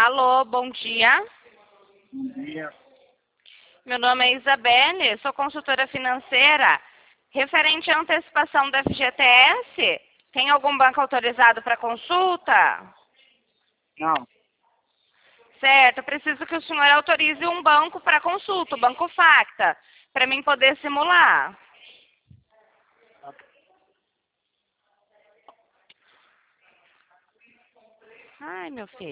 Alô, bom dia. Bom dia. Meu nome é Isabelle, sou consultora financeira. Referente à antecipação do FGTS, tem algum banco autorizado para consulta? Não, Certo, eu preciso que o senhor autorize um banco para consulta, o Banco Facta, para mim poder simular. Ai, meu filho.